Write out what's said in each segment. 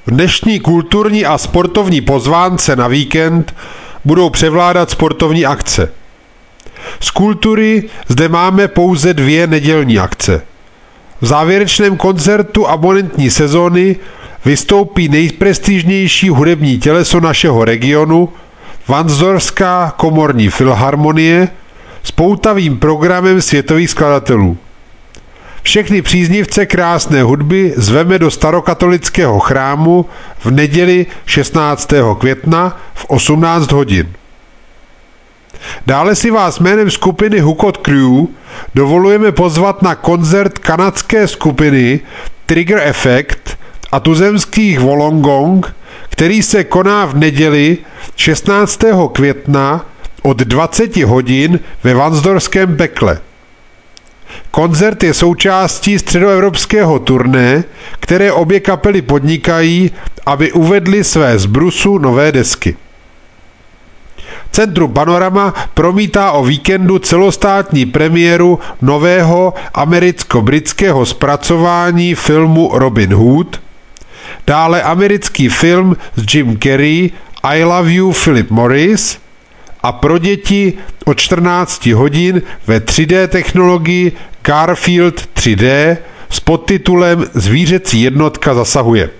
V dnešní kulturní a sportovní pozvánce na víkend budou převládat sportovní akce. Z kultury zde máme pouze 2 nedělní akce. V závěrečném koncertu abonentní sezóny vystoupí nejprestižnější hudební těleso našeho regionu, Varnsdorfská komorní filharmonie, s poutavým programem světových skladatelů. Všechny příznivce krásné hudby zveme do starokatolického chrámu v neděli 16. května v 18 hodin. Dále si vás jménem skupiny Hukot Crew dovolujeme pozvat na koncert kanadské skupiny Trigger Effect a tuzemských Wollongong, který se koná v neděli 16. května od 20 hodin ve Varnsdorfském pekle. Koncert je součástí středoevropského turné, které obě kapely podnikají, aby uvedly své z brusu nové desky. Centrum Panorama promítá o víkendu celostátní premiéru nového americko-britského zpracování filmu Robin Hood, dále americký film s Jim Carrey I Love You Philip Morris a pro děti od 14 hodin ve 3D technologii Garfield 3D s podtitulem Zvířecí jednotka zasahuje.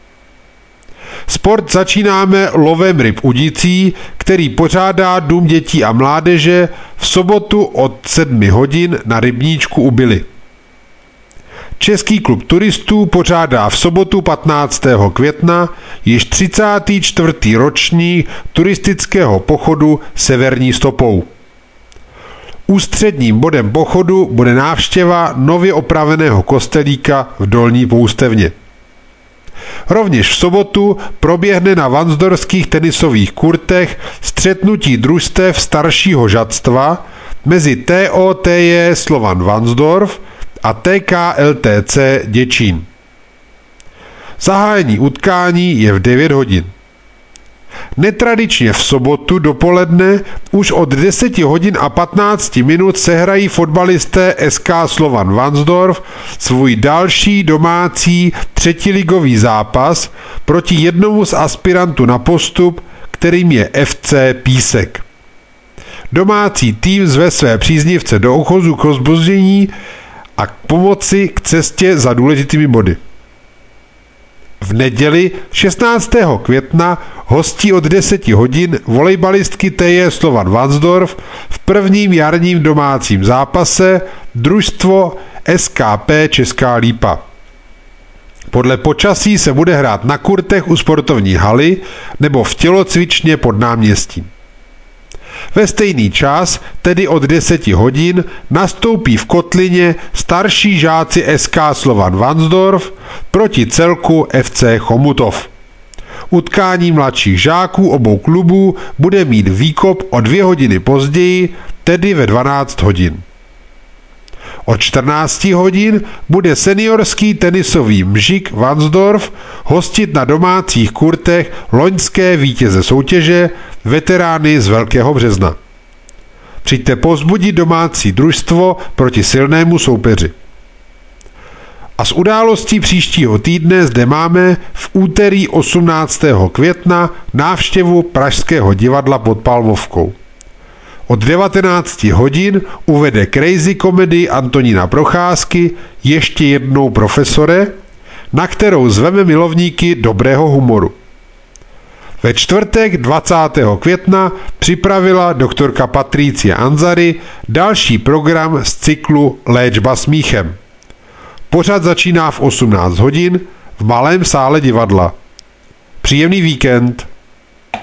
Sport začínáme lovem ryb Udicí, který pořádá Dům dětí a mládeže v sobotu od 7 hodin na rybníčku u Bily. Český klub turistů pořádá v sobotu 15. května již 34. ročník turistického pochodu Severní stopou. Ústředním bodem pochodu bude návštěva nově opraveného kostelíka v Dolní Poustevně. Rovněž v sobotu proběhne na varnsdorfských tenisových kurtech střetnutí družstev staršího žadstva mezi TOTJ Slovan Varnsdorf a TKLTC Děčín. Zahájení utkání je v 9 hodin. Netradičně v sobotu dopoledne už od 10 hodin a 15 minut sehrají fotbalisté SK Slovan Varnsdorf svůj další domácí třetiligový zápas proti jednomu z aspirantů na postup, kterým je FC Písek. Domácí tým zve své příznivce do ochozu k rozbuzdění a k pomoci k cestě za důležitými body. V neděli 16. května hostí od 10 hodin volejbalistky TJ Slovan Varnsdorf v prvním jarním domácím zápase družstvo SKP Česká Lípa. Podle počasí se bude hrát na kurtech u sportovní haly nebo v tělocvičně pod náměstím. Ve stejný čas, tedy od 10 hodin, nastoupí v kotlině starší žáci SK Slovan Varnsdorf proti celku FC Chomutov. Utkání mladších žáků obou klubů bude mít výkop o 2 hodiny později, tedy ve 12 hodin. Od 14 hodin bude seniorský tenisový Mžik Varnsdorf hostit na domácích kurtech loňské vítěze soutěže, veterány z Velkého Března. Přijďte povzbudit domácí družstvo proti silnému soupeři. A z událostí příštího týdne zde máme v úterý 18. května návštěvu Pražského divadla pod Palmovkou. Od 19 hodin uvede Crazy Comedy Antonína Procházky Ještě jednou profesore, na kterou zveme milovníky dobrého humoru. Ve čtvrtek 20. května připravila doktorka Patricia Anzary další program z cyklu Léčba smíchem. Pořad začíná v 18 hodin v Malém sále divadla. Příjemný víkend.